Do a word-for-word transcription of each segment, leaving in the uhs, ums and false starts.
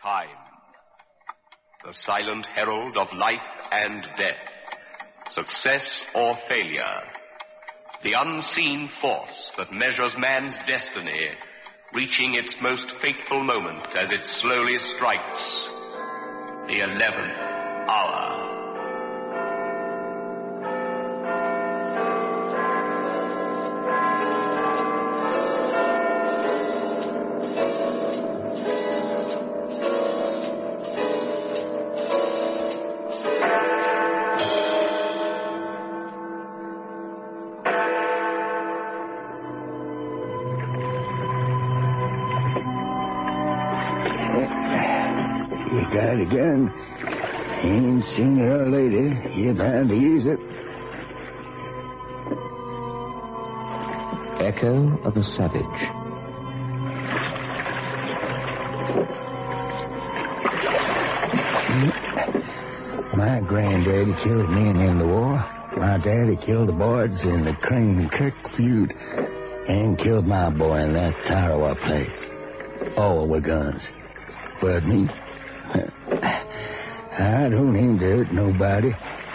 Time, the silent herald of life and death, success or failure, the unseen force that measures man's destiny, reaching its most fateful moment as it slowly strikes the eleventh hour. Got a gun. Ain't seen her lady. You bound to use it. Echo of a Savage. My granddaddy killed men in the war. My daddy killed the boys in the Crane Creek feud. And killed my boy in that Tarawa place. All with guns. But me... I don't aim to hurt nobody.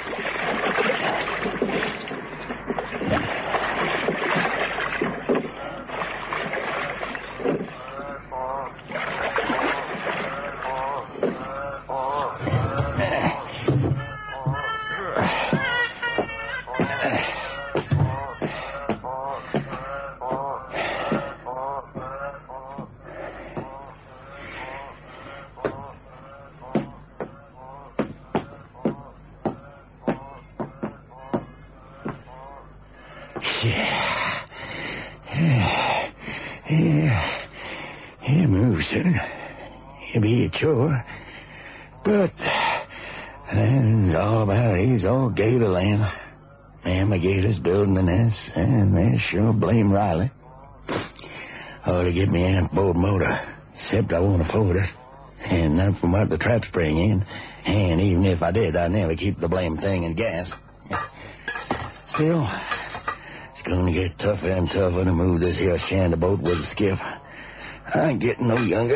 Yeah. Yeah. Yeah. He moves soon. He'll be a chore. But land's all about he's all gator land. Man, my gator's building the nest, and they sure blame Riley. Ought to get me Aunt Bo motor, except I won't afford it. And not from what the traps bring in. And even if I did, I'd never keep the blame thing in gas. Still... it's gonna get tougher and tougher to move this here shanty boat with a skiff. I ain't getting no younger.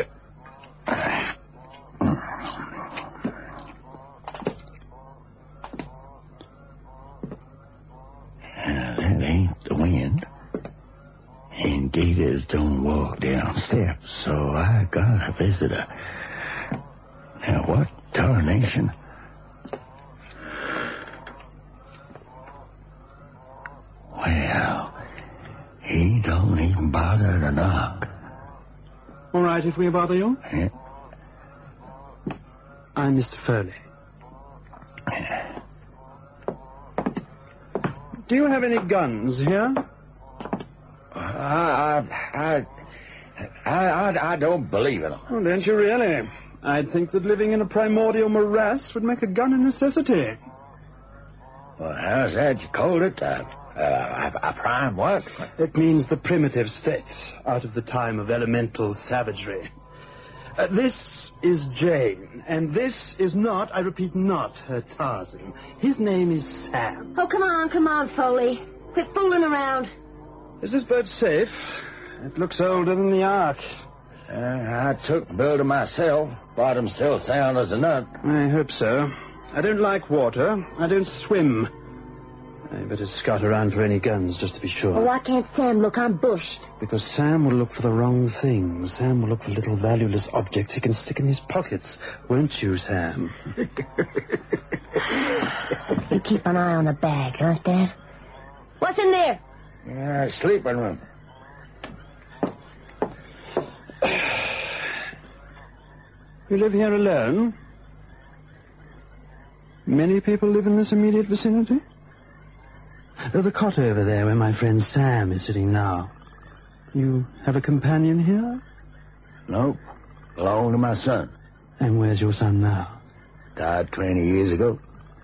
Now, that ain't the wind. And gators don't walk down steps, so I got a visitor. Now, what tarnation? Well, he don't even bother to knock. All right, if we bother you? Yeah. I'm Mister Foley. Do you have any guns here? I, I, I, I, I don't believe in them. Oh, don't you really? I'd think that living in a primordial morass would make a gun a necessity. Well, how's that you called it? Uh, uh, a, a prime what? It means the primitive state, out of the time of elemental savagery. Uh, this is Jane, and this is not, I repeat, not her Tarzan. His name is Sam. Oh, come on, come on, Foley. Quit fooling around. Is this boat safe? It looks older than the Ark. Uh, I took the builder myself. Bottom still sound as a nut. I hope so. I don't like water. I don't swim. I better scout around for any guns, just to be sure. Well, why can't Sam look? I'm bushed. Because Sam will look for the wrong things. Sam will look for little valueless objects he can stick in his pockets. Won't you, Sam? You keep an eye on the bag, huh, Dad? What's in there? Yeah, sleeping room. You live here alone? Many people live in this immediate vicinity? Oh, the cot over there where my friend Sam is sitting now. You have a companion here? Nope. Belong to my son. And where's your son now? Died twenty years ago.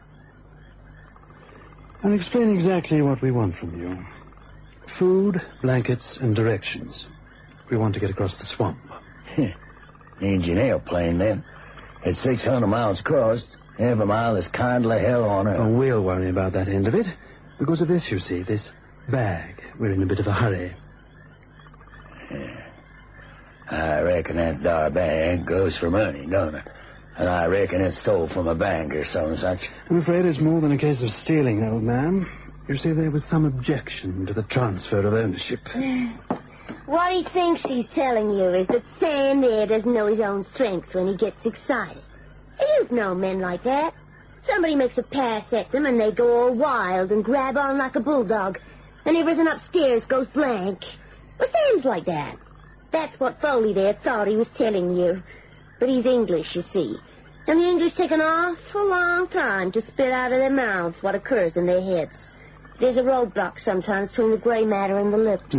I'll explain exactly what we want from you. Food, blankets, and directions. We want to get across the swamp. Needs an airplane, then. It's six hundred miles across. Every mile is kindly hell on earth. Oh, we'll worry about that end of it. Because of this, you see, this bag. We're in a bit of a hurry. Yeah. I reckon that there bag goes for money, don't it? And I reckon it's stole from a bank or some such. I'm afraid it's more than a case of stealing, old man. You see, there was some objection to the transfer of ownership. What he thinks he's telling you is that Sam there doesn't know his own strength when he gets excited. You've known men like that. Somebody makes a pass at them and they go all wild and grab on like a bulldog. And everything upstairs goes blank. Well, Sam's like that. That's what Foley there thought he was telling you. But he's English, you see. And the English take an awful long time to spit out of their mouths what occurs in their heads. There's a roadblock sometimes between the gray matter and the lips.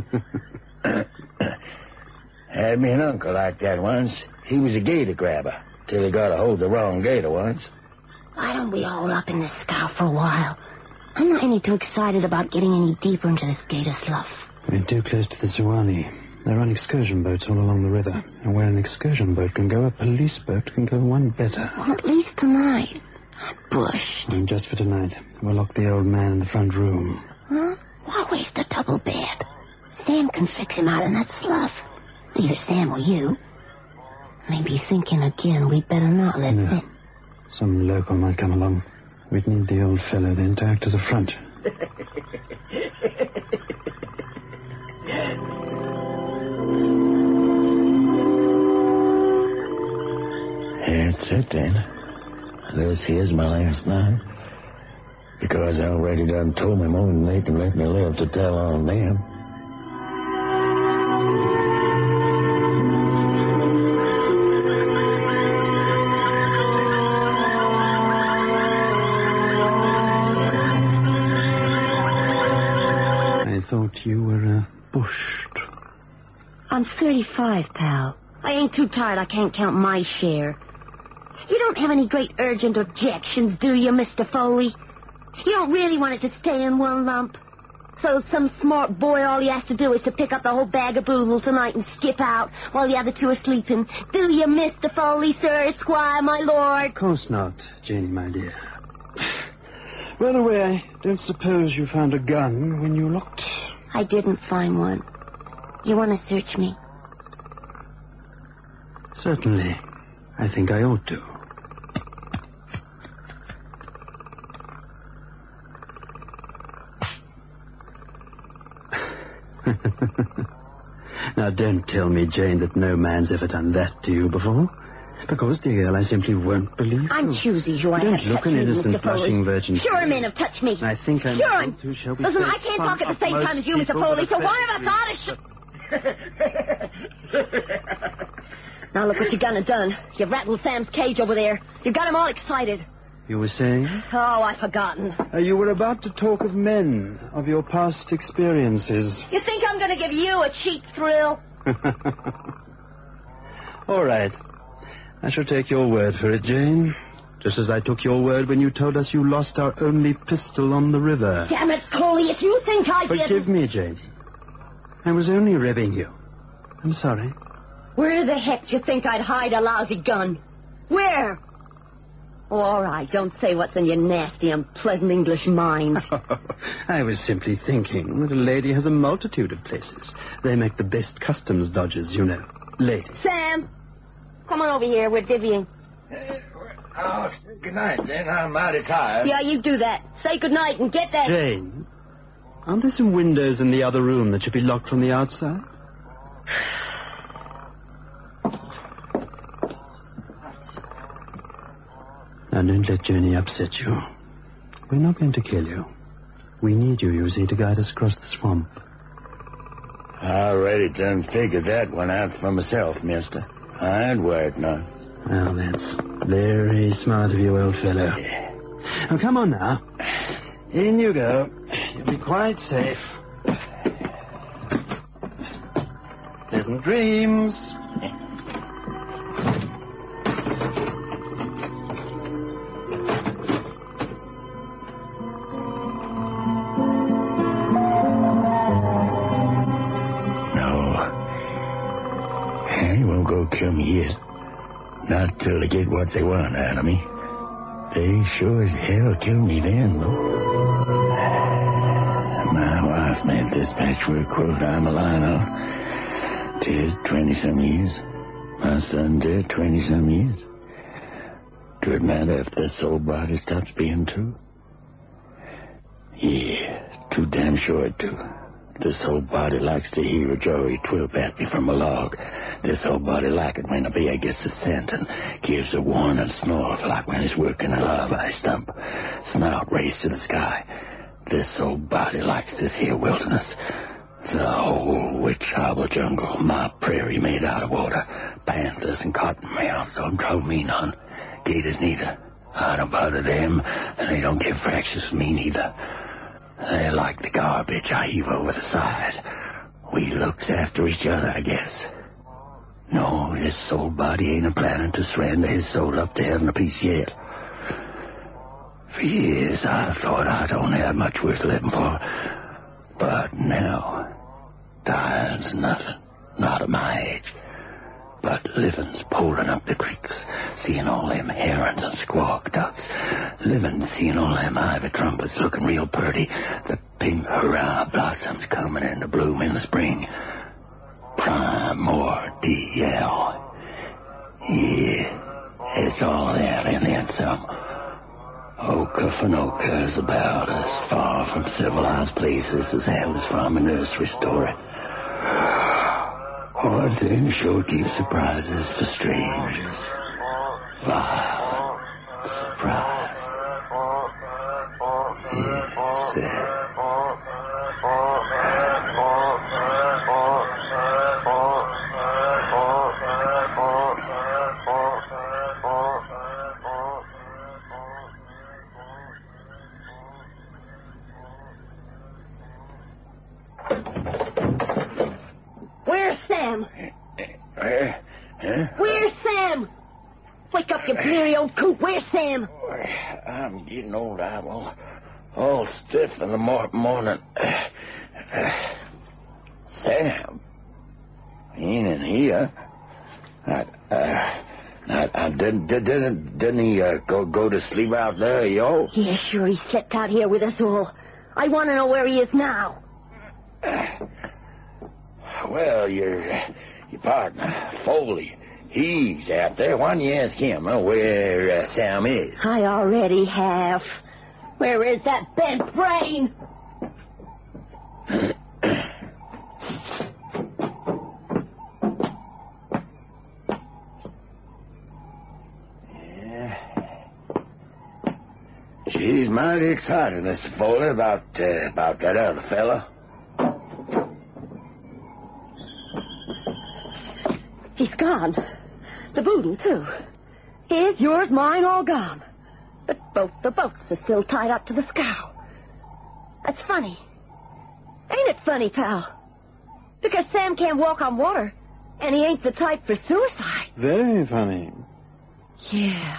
Had me an uncle like that once. He was a gator grabber till he got a hold of the wrong gator once. Why don't we hole up in this scow for a while? I'm not any too excited about getting any deeper into this gator slough. We're too close to the Suwannee. There are excursion boats all along the river. And where an excursion boat can go, a police boat can go one better. Well, at least tonight. I'm bushed. And just for tonight, we'll lock the old man in the front room. Huh? Why waste a double bed? Sam can fix him out in that slough. Either Sam or you. Maybe thinking again we'd better not let No. Sam... Some local might come along. We'd need the old fellow then to act as a front. That's it then. This here's my last night. Because I already done told me more than they can let me live to tell on them. I thought you were uh, bushed. I'm thirty-five, pal. I ain't too tired I can't count my share. You don't have any great urgent objections, do you, Mister Foley? You don't really want it to stay in one lump? So some smart boy, all he has to do is to pick up the whole bag of boodle tonight and skip out while the other two are sleeping. Do you, Mister Foley, sir, Esquire, my lord? Of course not, Janie, my dear. By the way, I don't suppose you found a gun when you looked. I didn't find one. You want to search me? Certainly. I think I ought to. Now, don't tell me, Jane, that no man's ever done that to you before. Because, dear girl, I simply won't believe you. I'm choosy, you You I don't have look touched an me, innocent, Mister Foley. blushing virgin. Sure, men have touched me. I think I'm sure. able to, shall we Listen, say, I can't fun talk at the same upmost time as you, Mister people, Foley, so but why have I thought of... Sh- Now, look what you done and done. You've rattled Sam's cage over there. You've got him all excited. You were saying? Oh, I've forgotten. Uh, you were about to talk of men, of your past experiences. You think I'm going to give you a cheap thrill? All right. I shall take your word for it, Jane. Just as I took your word when you told us you lost our only pistol on the river. Damn it, Foley, if you think I did... Forgive me, Jane. I was only ribbing you. I'm sorry. Where the heck do you think I'd hide a lousy gun? Where? Oh, all right, don't say what's in your nasty, unpleasant English mind. I was simply thinking that a lady has a multitude of places. They make the best customs dodgers, you know. Ladies. Sam, come on over here. We're divvying. Uh, oh, good night, then. I'm mighty tired. Yeah, you do that. Say goodnight and get that... Jane, aren't there some windows in the other room that should be locked from the outside? Now, don't let Journey upset you. We're not going to kill you. We need you, you see, to guide us across the swamp. I already done figured that one out for myself, mister. I'd work now. Well, that's very smart of you, old fellow. Yeah. Now, come on now. In you go. You'll be quite safe. Pleasant dreams. Kill me yet. Not till they get what they want out of me. They sure as hell kill me then, though. My wife made this patchwork quilt I'm a line on dead twenty-some years. My son dead twenty-some years. Do it matter if this old body stops being true? Yeah, too damn sure it do. This old body likes to hear a Joey twirp at me from a log. This old body like it when a bear gets the scent and gives a warning snort like when he's working a larvae stump. Snout raised to the sky. This old body likes this here wilderness. The whole witch hobble jungle, my prairie made out of water, panthers and cottonmouths don't trouble me none. Gators neither. I don't bother them, and they don't give fractions for me neither. They like the garbage I heave over the side. We looks after each other, I guess. No, his soul body ain't a planning to surrender his soul up to heaven a piece yet. For years I thought I don't have much worth living for. But now, dying's nothing, not at my age. But living's pulling up the creeks, seeing all them herons and squawk ducks. Living, seeing all them ivy trumpets looking real pretty. The pink hurrah blossoms coming into bloom in the spring. Primordial. Yeah, it's all that and then some. Okefenokee is about as far from civilized places as hell is from a nursery story. One thing sure keeps surprises for strangers. Vile surprise. Yes, sir. Where's Sam? Uh, huh? Where's Sam? Wake up, you bleary old coot. Where's Sam? I'm getting old. I'm all, all stiff in the mor- morning. Uh, uh, Sam? He ain't in here. I, uh, I, I didn't, didn't, didn't he uh, go, go to sleep out there, yo? Yeah, sure, he slept out here with us all. I want to know where he is now. Uh, well, your, your partner, Foley, he's out there. Why don't you ask him uh, where uh, Sam is? I already have. Where is that bent brain? She's mighty excited, Mister Foley, about, uh, about that other fella. He's gone. The boodle, too. His, yours, mine, all gone. But both the boats are still tied up to the scow. That's funny. Ain't it funny, pal? Because Sam can't walk on water, and he ain't the type for suicide. Very funny. Yeah.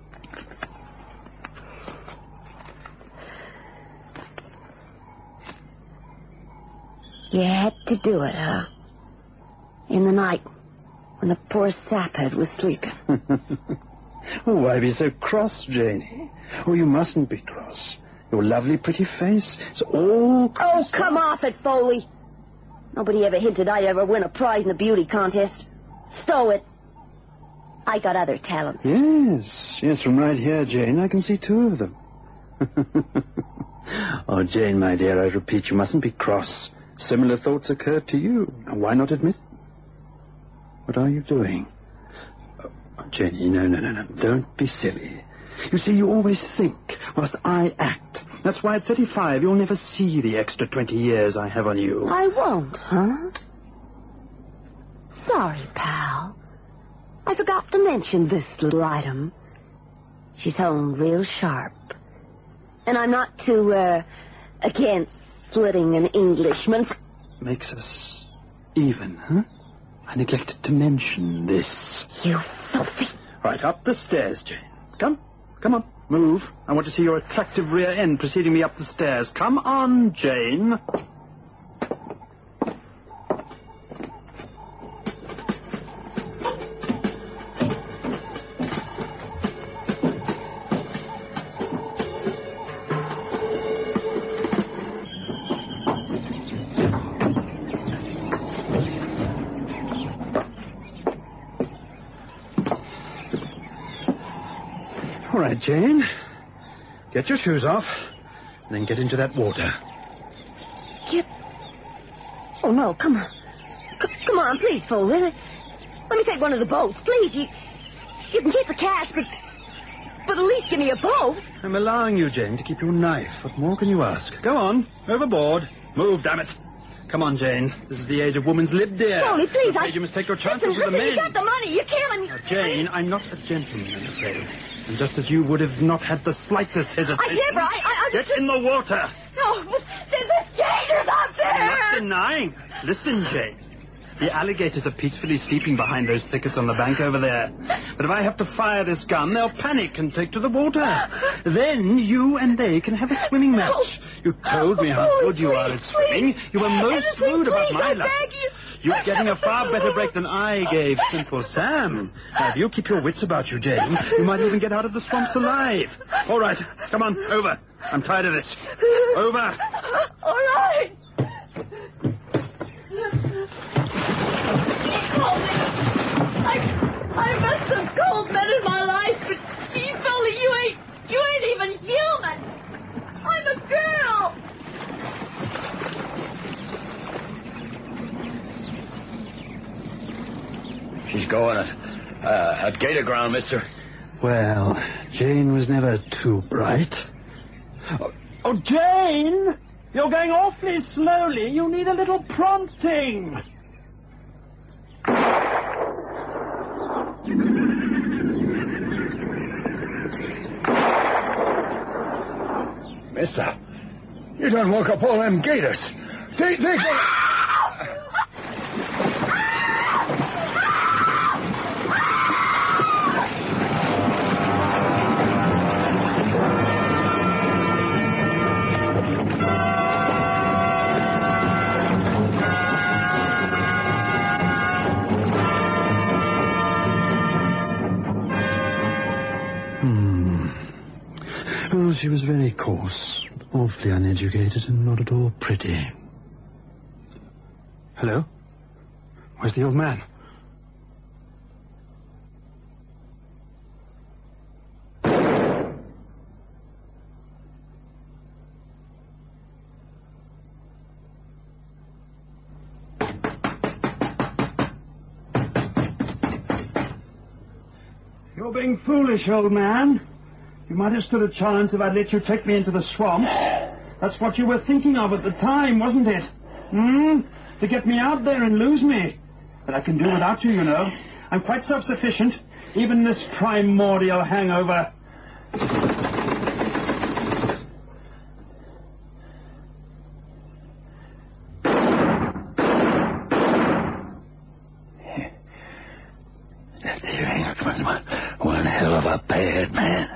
You had to do it, huh? In the night, when the poor saphead was sleeping. Oh, why be so cross, Janie? Oh, you mustn't be cross. Your lovely, pretty face is all... Oh, come off it, Foley. Nobody ever hinted I'd ever win a prize in the beauty contest. Stow it. I got other talents. Yes, yes, from right here, Jane, I can see two of them. Oh, Jane, my dear, I repeat, you mustn't be cross. Similar thoughts occurred to you. Now, why not admit? What are you doing? Oh, Jenny, no, no, no, no. Don't be silly. You see, you always think whilst I act. That's why at thirty-five you'll never see the extra twenty years I have on you. I won't, huh? Sorry, pal. I forgot to mention this little item. She's honed real sharp. And I'm not too, uh, against splitting an Englishman. Makes us even, huh? I neglected to mention this. You filthy... Right, up the stairs, Jane. Come, come on, move. I want to see your attractive rear end preceding me up the stairs. Come on, Jane. All right, Jane. Get your shoes off, and then get into that water. Get... Oh, no, come on. C- come on, please, Foley. Let me take one of the boats, please. You, you can keep the cash, but... But at least give me a boat. I'm allowing you, Jane, to keep your knife. What more can you ask? Go on. Overboard. Move, damn it. Come on, Jane. This is the age of woman's lib, dear. Foley, please, I'm I... You must take your chances listen, with the listen, men. you got the money. You're killing me. Now, Jane, I'm not a gentleman, I'm afraid. And just as you would have not had the slightest hesitation... I never, I... I, I Get just... in the water. No, but there's, there's gators out there. I'm not denying. Listen, Jane. The alligators are peacefully sleeping behind those thickets on the bank over there. But if I have to fire this gun, they'll panic and take to the water. Then you and they can have a swimming match. You told me how good you are at swimming. You were most rude about my luck. You're getting a far better break than I gave Simple Sam. Now, if you keep your wits about you, Jane, you might even get out of the swamps alive. All right, come on, over. I'm tired of this. Over. All right. I, I must have cold men in my life, but gee, Foley, you ain't, you ain't even human. I'm a girl. She's going at, uh, at Gator Ground, mister. Well, Jane was never too bright. Oh, oh, Jane! You're going awfully slowly. You need a little prompting. Mister, you done woke up all them gators. Take, take... Oh, she was very coarse, awfully uneducated, and not at all pretty. Hello? Where's the old man? You're being foolish, old man. You might have stood a chance if I'd let you take me into the swamps. That's what you were thinking of at the time, wasn't it? Hmm? To get me out there and lose me. But I can do without you, you know. I'm quite self-sufficient, even this primordial hangover. That dear Englishman's one, one hell of a bad man.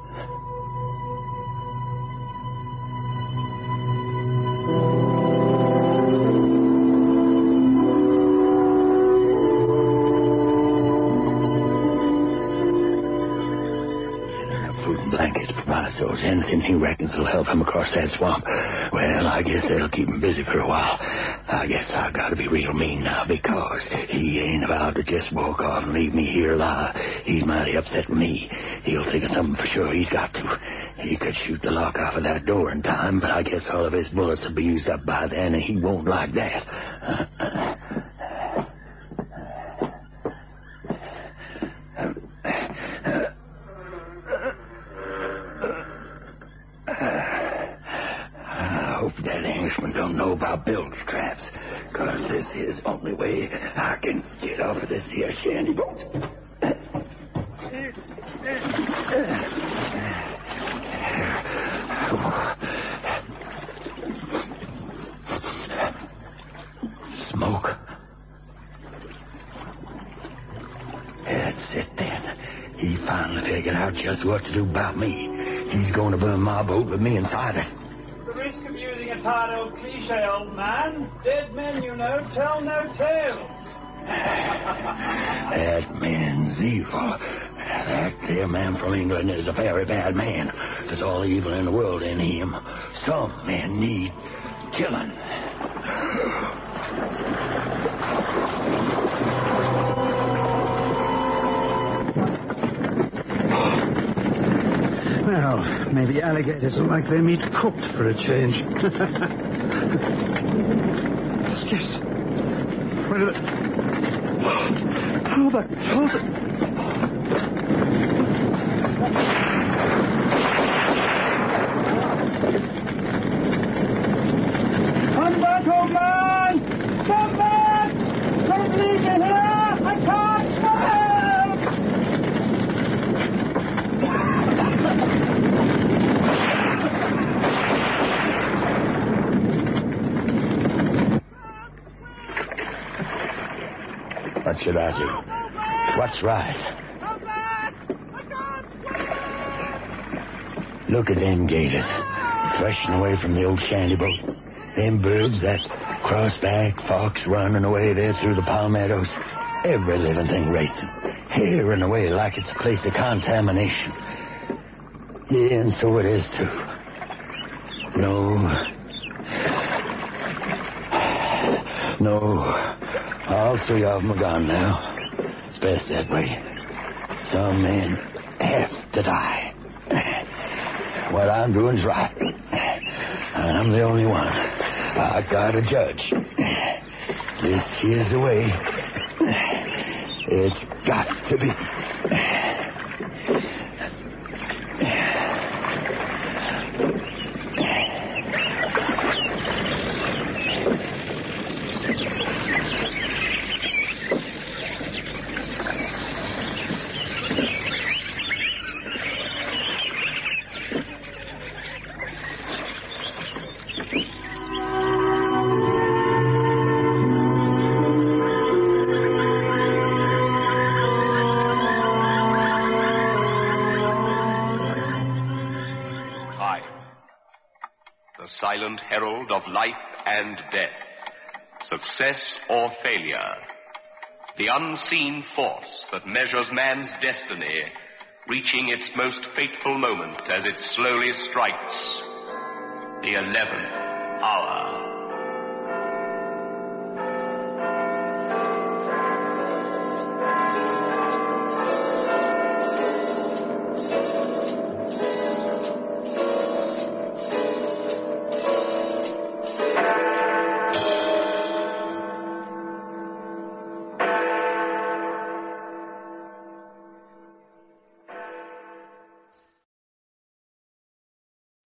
Blankets, provisos, anything he reckons will help him across that swamp. Well, I guess that'll keep him busy for a while. I guess I gotta be real mean now, because he ain't about to just walk off and leave me here alive. He's mighty upset with me. He'll think of something for sure. He's got to. He could shoot the lock off of that door in time, but I guess all of his bullets will be used up by then, and he won't like that. Uh-uh. Don't know about bilge traps, because this is the only way I can get off of this here shanty boat. Smoke. That's it then. He finally figured out just what to do about me. He's going to burn my boat with me inside it. The risk of using a tired old cliche, old man. Dead men, you know, tell no tales. That man's evil. That there man from England is a very bad man. There's all evil in the world in him. Some men need killing. Oh, maybe alligators will like their meat cooked for a change. Yes. Where are they? How the hell the... Come back, old man! Come back! Don't leave me here! I can't swim! What should I do? What's right? Look at them gators, threshing away from the old shanty boat. Them birds, that crossback fox running away there through the palmettos. Every living thing racing, hearing away like it's a place of contamination. Yeah, and so it is, too. No. No. All three of them are gone now. It's best that way. Some men have to die. What I'm doing's right. And I'm the only one. I gotta judge. This here's the way. It's got to be. Silent herald of life and death, success or failure, the unseen force that measures man's destiny, reaching its most fateful moment as it slowly strikes the eleventh hour.